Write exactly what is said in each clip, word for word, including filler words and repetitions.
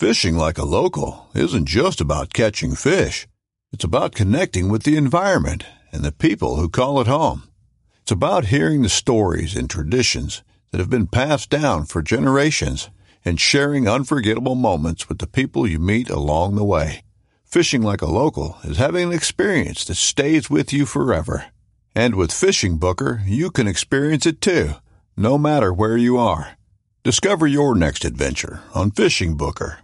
Fishing like a local isn't just about catching fish. It's about connecting with the environment and the people who call it home. It's about hearing the stories and traditions that have been passed down for generations and sharing unforgettable moments with the people you meet along the way. Fishing like a local is having an experience that stays with you forever. And with Fishing Booker, you can experience it too, no matter where you are. Discover your next adventure on Fishing Booker.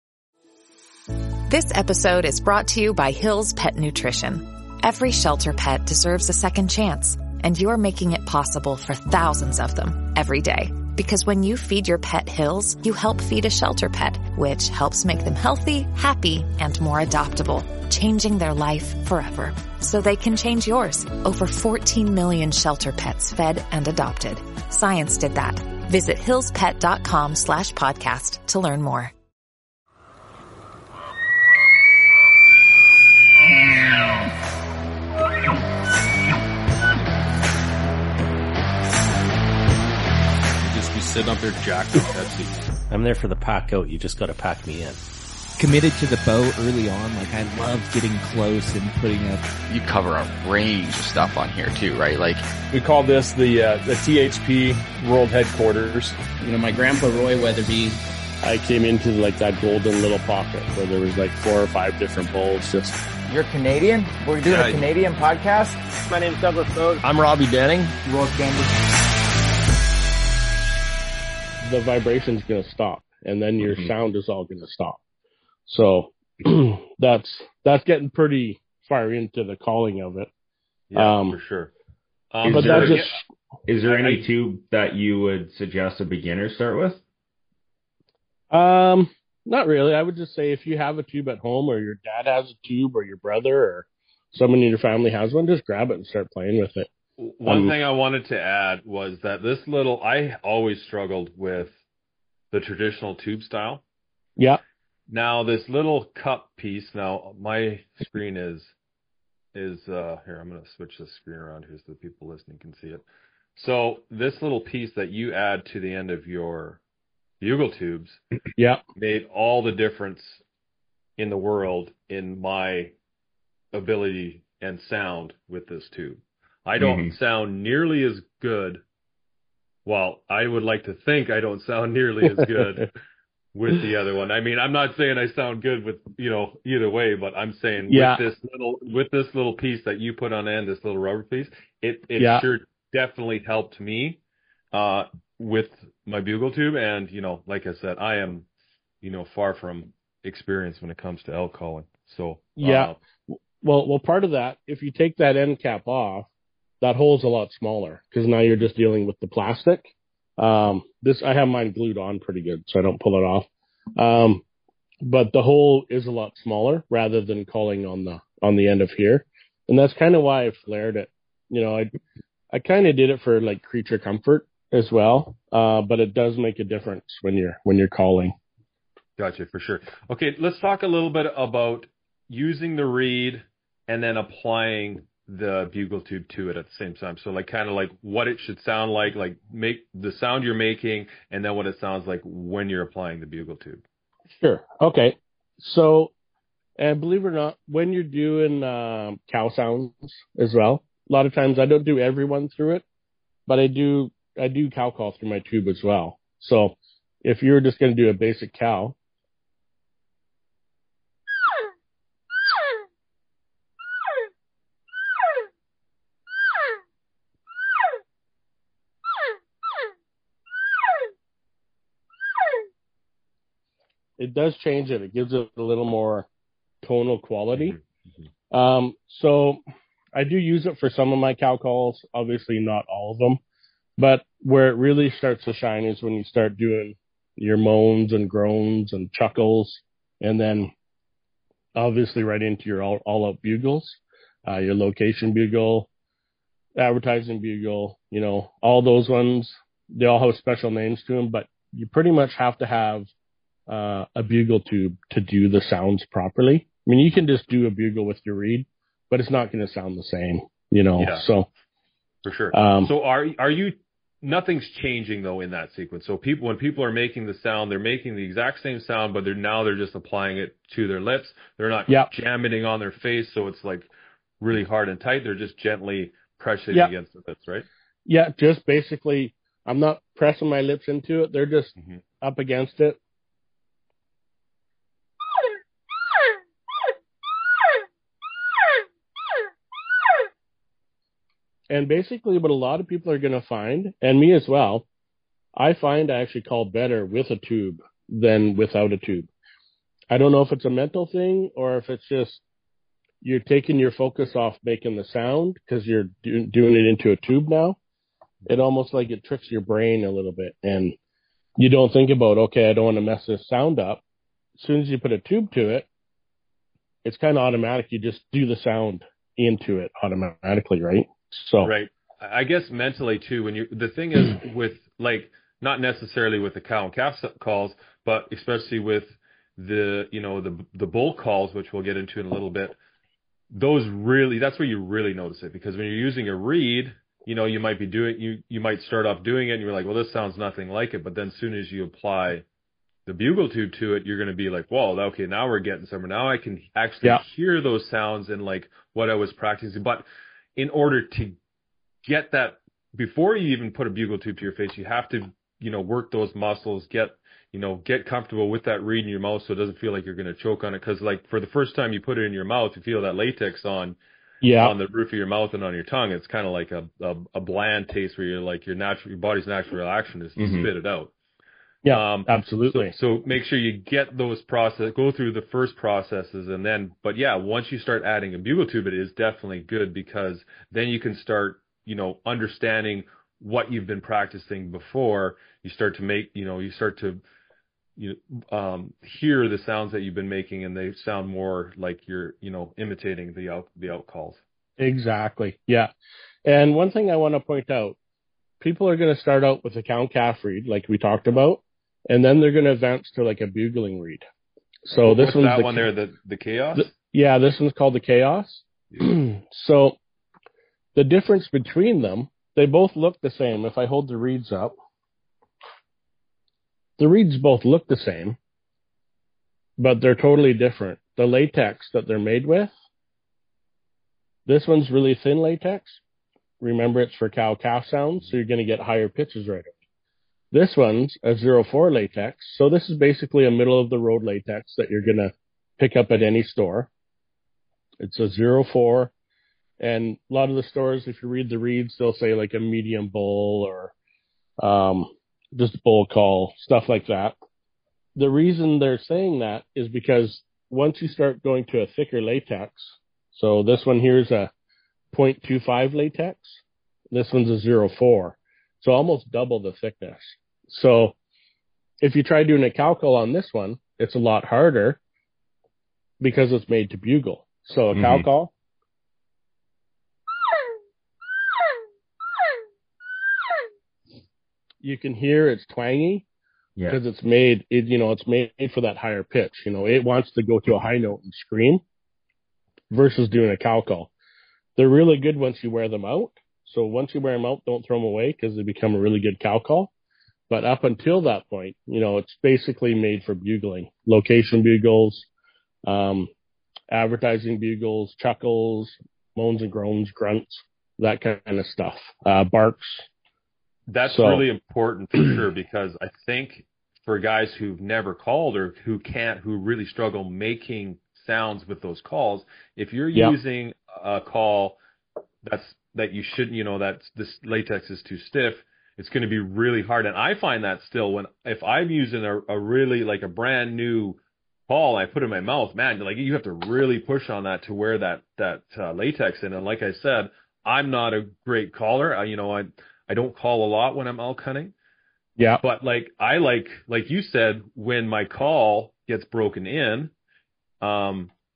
This episode is brought to you by Hill's Pet Nutrition. Every shelter pet deserves a second chance, and you're making it possible for thousands of them every day. Because when you feed your pet Hill's, you help feed a shelter pet, which helps make them healthy, happy, and more adoptable, changing their life forever. So they can change yours. Over fourteen million shelter pets fed and adopted. Science did that. Visit hillspet.com slash podcast to learn more. Sitting up there jacked up Pepsi. I'm there for the pack out. You just got to pack me in. Committed to the boat early on. Like, I love getting close and putting up. You cover a range of stuff on here too, right? Like, we call this the uh, the T H P World Headquarters. You know, my grandpa Roy Weatherby. I came into like that golden little pocket where there was like four or five different bowls. Just you're Canadian? We're doing yeah, a Canadian podcast. My name's Douglas Bode. I'm Robbie Denning. Roy Candy. The vibration's going to stop, and then your mm-hmm. sound is all going to stop. So that's that's getting pretty far into the calling of it. Yeah, um, for sure. Um, but that just is there any I, tube that you would suggest a beginner start with? Um, not really. I would just say if you have a tube at home, or your dad has a tube, or your brother, or someone in your family has one, just grab it and start playing with it. One um, thing I wanted to add was that this little, I always struggled with the traditional tube style. Yeah. Now this little cup piece, now my screen is, is, uh, here, I'm going to switch the screen around here so the people listening can see it. So this little piece that you add to the end of your bugle tubes yeah, made all the difference in the world in my ability and sound with this tube. I don't mm-hmm. sound nearly as good. Well, I would like to think I don't sound nearly as good with the other one. I mean, I'm not saying I sound good with, you know, either way, but I'm saying yeah. with this little, with this little piece that you put on end, this little rubber piece, it, it yeah. sure definitely helped me, uh, with my bugle tube. And, you know, like I said, I am, you know, far from experienced when it comes to elk calling. So, yeah. Uh, well, well, part of that, if you take that end cap off, that hole's a lot smaller because now you're just dealing with the plastic. Um, this, I have mine glued on pretty good, so I don't pull it off. Um, but the hole is a lot smaller rather than calling on the, on the end of here. And that's kind of why I flared it. You know, I, I kind of did it for like creature comfort as well. Uh, but it does make a difference when you're, when you're calling. Gotcha, for sure. Okay. Let's talk a little bit about using the reed and then applying the bugle tube to it at the same time. So like kind of like what it should sound like, like make the sound you're making and then what it sounds like when you're applying the bugle tube. Sure. Okay. So, and believe it or not, when you're doing um, cow sounds as well, a lot of times I don't do everyone through it, but I do, I do cow call through my tube as well. So if you're just going to do a basic cow, it does change it. It gives it a little more tonal quality. Mm-hmm. Um, so I do use it for some of my cow calls, obviously not all of them, but where it really starts to shine is when you start doing your moans and groans and chuckles, and then obviously right into your all, all out bugles, uh, your location bugle, advertising bugle, you know, all those ones, they all have special names to them, but you pretty much have to have uh, a bugle tube to do the sounds properly. I mean, you can just do a bugle with your reed, but it's not going to sound the same, you know, yeah, so. For sure. Um, so are, are you, nothing's changing though in that sequence. So people, when people are making the sound, they're making the exact same sound, but they're now they're just applying it to their lips. They're not yep. jamming it on their face, so it's like really hard and tight. They're just gently pressing yep. against the lips, right? Yeah, just basically, I'm not pressing my lips into it. They're just mm-hmm. up against it. And basically what a lot of people are going to find, and me as well, I find I actually call better with a tube than without a tube. I don't know if it's a mental thing or if it's just you're taking your focus off making the sound because you're do- doing it into a tube now. It almost like it tricks your brain a little bit. And you don't think about, okay, I don't want to mess this sound up. As soon as you put a tube to it, it's kind of automatic. You just do the sound into it automatically, right? So right. I guess mentally too, when you, the thing is with like, not necessarily with the cow and calf calls, but especially with the, you know, the, the bull calls, which we'll get into in a little bit, those really, that's where you really notice it, because when you're using a reed, you know, you might be doing, you, you might start off doing it and you're like, well, this sounds nothing like it. But then as soon as you apply the bugle tube to it, you're going to be like, whoa, okay, now we're getting somewhere. Now I can actually yeah. hear those sounds and like what I was practicing. But in order to get that, before you even put a bugle tube to your face, you have to, you know, work those muscles, get, you know, get comfortable with that reed in your mouth so it doesn't feel like you're going to choke on it. Because like for the first time you put it in your mouth, you feel that latex on yeah. on the roof of your mouth and on your tongue. It's kind of like a, a, a bland taste where you're like your natural, your body's natural reaction is to mm-hmm. spit it out. Yeah, um, absolutely. So, so make sure you get those process, go through the first processes and then, but yeah, once you start adding a bugle tube, it is definitely good because then you can start, you know, understanding what you've been practicing before. You start to make, you know, you start to, you um, hear the sounds that you've been making and they sound more like you're, you know, imitating the out, the out calls. Exactly. Yeah. And one thing I want to point out, people are going to start out with a cow and calf reed, like we talked about. And then they're going to advance to like a bugling reed. So well, this what's one's that the, one there, the, the Chaos? The, yeah, this one's called the Chaos. Yeah. So the difference between them, they both look the same. If I hold the reeds up, the reeds both look the same, but they're totally different. The latex that they're made with, this one's really thin latex. Remember, it's for cow-calf sounds, so you're going to get higher pitches right away. This one's a zero four latex. So this is basically a middle-of-the-road latex that you're going to pick up at any store. It's a zero four. And a lot of the stores, if you read the reads, they'll say like a medium bull or um, just bull call, stuff like that. The reason they're saying that is because once you start going to a thicker latex, so this one here is a zero point two five latex. This one's a zero four. So almost double the thickness. So if you try doing a cow call on this one, it's a lot harder because it's made to bugle. So a cow mm-hmm. call. You can hear it's twangy yeah. because it's made, it, you know, it's made for that higher pitch. You know, it wants to go to a high note and scream versus doing a cow call. They're really good once you wear them out. So once you wear them out, don't throw them away because they become a really good cow call. But up until that point, you know, it's basically made for bugling. Location bugles, um, advertising bugles, chuckles, moans and groans, grunts, that kind of stuff. Uh, barks. That's so, really important for sure because I think for guys who've never called or who can't, who really struggle making sounds with those calls, if you're yep. using a call that's that you shouldn't, you know, that this latex is too stiff, it's going to be really hard. And I find that still when, if I'm using a, a really like a brand new call, I put it in my mouth, man, like you have to really push on that to wear that, that uh, latex in. And like I said, I'm not a great caller. I, you know, I, I don't call a lot when I'm elk hunting. Yeah. But like, I like, like you said, when my call gets broken in, um,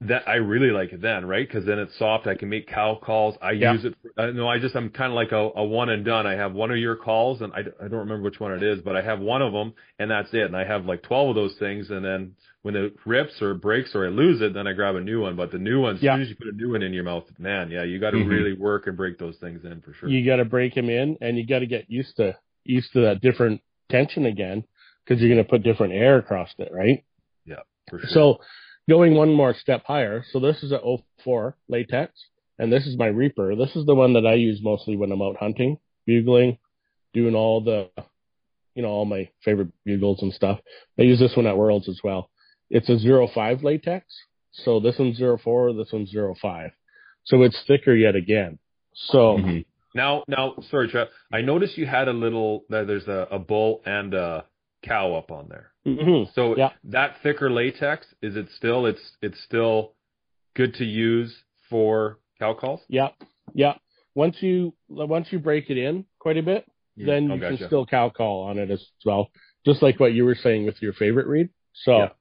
that I really like it then, right? Because then it's soft. I can make cow calls. I yeah. use it. Uh, no, I just I'm kind of like a, a one and done. I have one of your calls, and I, I don't remember which one it is, but I have one of them, and that's it. And I have like twelve of those things, and then when it rips or breaks or I lose it, then I grab a new one. But the new ones, yeah. as soon as you put a new one in your mouth, man, yeah, you got to mm-hmm. really work and break those things in for sure. You got to break them in, and you got to get used to used to that different tension again, because you're going to put different air across it, right? Yeah, for sure. So going one more step higher, so this is a oh four latex, and this is my Reaper. This is the one that I use mostly when I'm out hunting, bugling, doing all the, you know, all my favorite bugles and stuff. I use this one at Worlds as well. It's a zero five latex, so this one's zero four, this one's zero five. So it's thicker yet again. So mm-hmm. now, now, sorry, Trev, I noticed you had a little, there's a, a bull and a cow up on there. Mm-hmm. So yeah. that thicker latex, is it still, it's, it's still good to use for cow calls? Yeah. Yeah. Once you, once you break it in quite a bit, yeah. then you oh, gotcha. can still cow call on it as well. Just like what you were saying with your favorite reed. So. Yeah.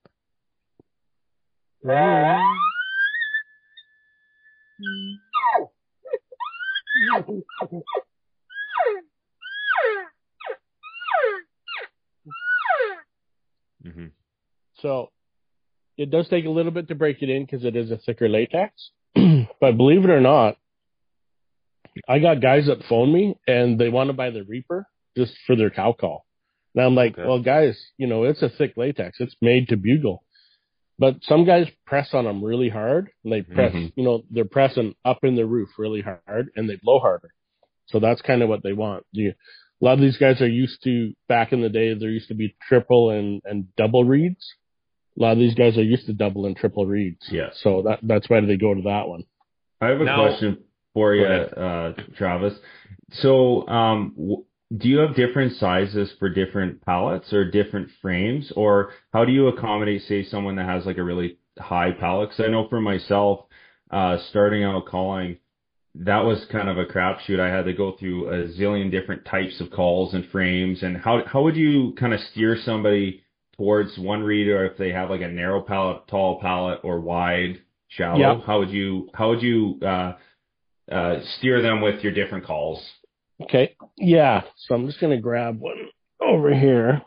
Mm-hmm. So it does take a little bit to break it in because it is a thicker latex. But believe it or not, I got guys that phone me and they want to buy the Reaper just for their cow call. And I'm like, okay. well, guys, you know, it's a thick latex. It's made to bugle. But some guys press on them really hard, and they press, mm-hmm. you know, they're pressing up in the roof really hard, and they blow harder. So that's kind of what they want. You, a lot of these guys are used to, back in the day, there used to be triple and, and double reeds. A lot of these guys are used to double and triple reeds. Yeah. So that that's why they go to that one. I have a now, question for you, uh, Travis. So, um, w- do you have different sizes for different pallets or different frames, or how do you accommodate, say, someone that has like a really high pallet? Because I know for myself, uh, starting out calling, that was kind of a crapshoot. I had to go through a zillion different types of calls and frames. And how how would you kind of steer somebody towards one reader if they have like a narrow pallet, tall pallet, or wide, shallow? Yeah. How would you how would you uh, uh, steer them with your different calls? Okay. Yeah. So I'm just going to grab one over here.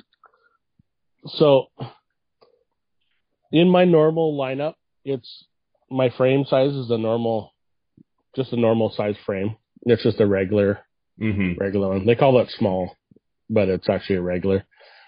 So in my normal lineup, it's my frame size is a normal, just a normal size frame. It's just a regular, mm-hmm. regular one. They call that small, but it's actually a regular.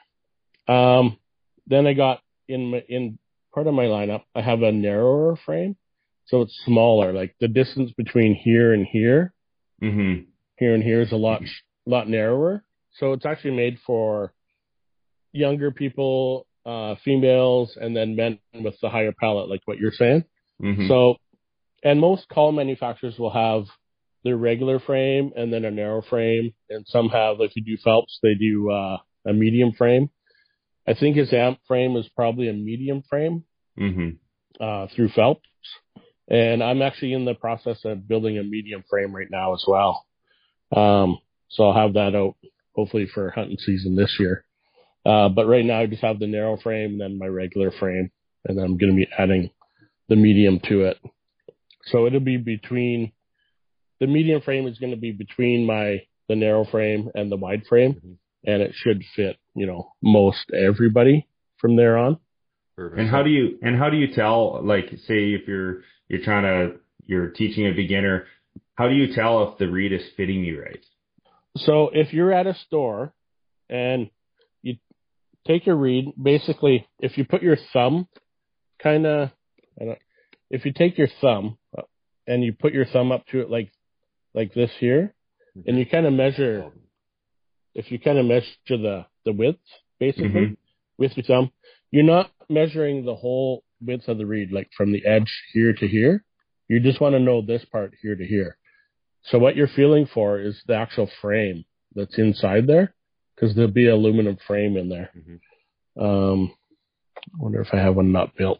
Um, then I got in my, in part of my lineup, I have a narrower frame. So it's smaller, like the distance between here and here. Mm-hmm. Here and here is a lot, lot narrower. So it's actually made for younger people, uh, females, and then men with the higher palate, like what you're saying. Mm-hmm. So, and most call manufacturers will have their regular frame and then a narrow frame. And some have, if you do Phelps, they do, uh, a medium frame. I think his amp frame is probably a medium frame, mm-hmm. uh, through Phelps. And I'm actually in the process of building a medium frame right now as well. Um, so I'll have that out hopefully for hunting season this year. Uh, but right now I just have the narrow frame and then my regular frame, and then I'm going to be adding the medium to it. So it'll be between, the medium frame is going to be between my, the narrow frame and the wide frame, mm-hmm. and it should fit, you know, most everybody from there on. And how do you, and how do you tell, like, say if you're, you're trying to, you're teaching a beginner, how do you tell if the reed is fitting you right? So if you're at a store and you take your reed, basically, if you put your thumb kind of, if you take your thumb and you put your thumb up to it like, like this here, mm-hmm. and you kind of measure, if you kind of measure the, the width, basically, mm-hmm. with your thumb, you're not measuring the whole width of the reed, like from the edge here to here. You just want to know this part here to here. So what you're feeling for is the actual frame that's inside there, because there'll be an aluminum frame in there. Mm-hmm. Um, I wonder if I have one not built.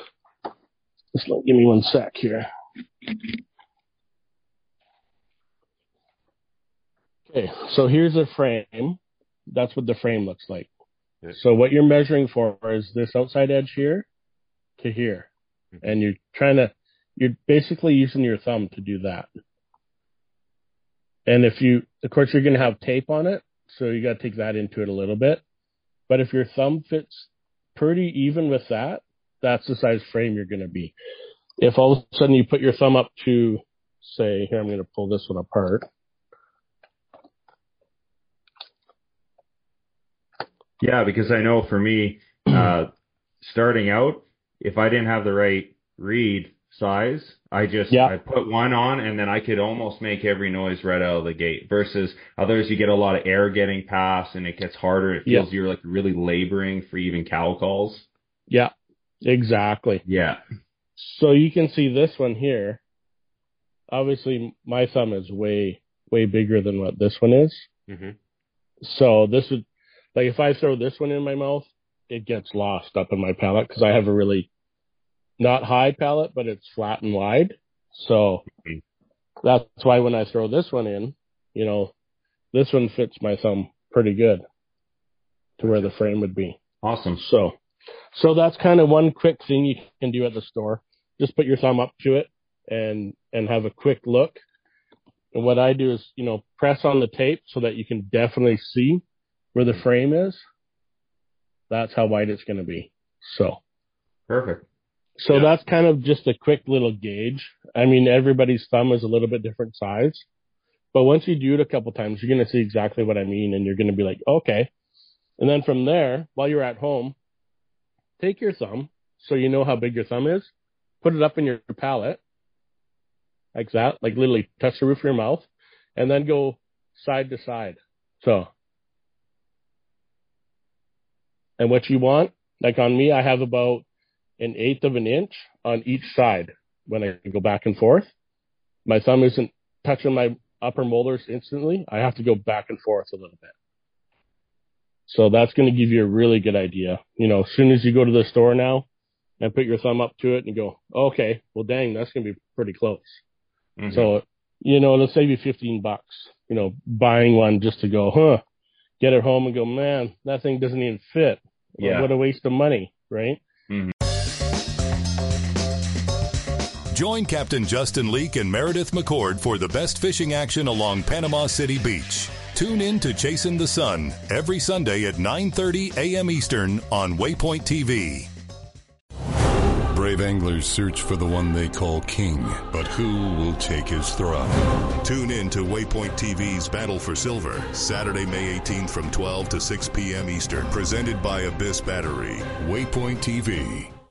Just let, give me one sec here. Okay, so here's a frame. That's what the frame looks like. Yeah. So what you're measuring for is this outside edge here to here. and you're trying to, you're basically using your thumb to do that. And if you, of course, you're going to have tape on it, so you got to take that into it a little bit. But if your thumb fits pretty even with that, that's the size frame you're going to be. If all of a sudden you put your thumb up to, say, here, I'm going to pull this one apart. Yeah, because I know for me, uh, starting out, if I didn't have the right reed size, I just yeah. I put one on and then I could almost make every noise right out of the gate. Versus others, you get a lot of air getting past and it gets harder. It feels yeah. you're like really laboring for even cow calls. Yeah, exactly. Yeah. So you can see this one here. Obviously, my thumb is way, way bigger than what this one is. Mm-hmm. So this would, like if I throw this one in my mouth, it gets lost up in my palate because I have a really not high palate, but it's flat and wide. So mm-hmm. that's why when I throw this one in, you know, this one fits my thumb pretty good to where the frame would be. Awesome. So, so that's kind of one quick thing you can do at the store. Just put your thumb up to it and, and have a quick look. And what I do is, you know, press on the tape so that you can definitely see where the frame is. That's how wide it's going to be. So. Perfect. So yeah. that's kind of just a quick little gauge. I mean, everybody's thumb is a little bit different size. But once you do it a couple times, you're going to see exactly what I mean. And you're going to be like, okay. And then from there, while you're at home, take your thumb so you know how big your thumb is. Put it up in your palate. Like that. Like literally touch the roof of your mouth. And then go side to side. So. And what you want, like on me, I have about an eighth of an inch on each side when I go back and forth. My thumb isn't touching my upper molars instantly. I have to go back and forth a little bit. So that's going to give you a really good idea. You know, as soon as you go to the store now and put your thumb up to it and go, okay, well, dang, that's going to be pretty close. Mm-hmm. So, you know, it'll save you fifteen bucks, you know, buying one just to go, huh, get it home and go, man, that thing doesn't even fit. Yeah. What a waste of money, right? Mm-hmm. Join Captain Justin Leake and Meredith McCord for the best fishing action along Panama City Beach. Tune in to Chasing the Sun every Sunday at nine thirty a.m. Eastern on Waypoint T V. Brave anglers search for the one they call king, but who will take his throne? Tune in to Waypoint T V's Battle for Silver, Saturday, May eighteenth from twelve to six p.m. Eastern, presented by Abyss Battery. Waypoint T V.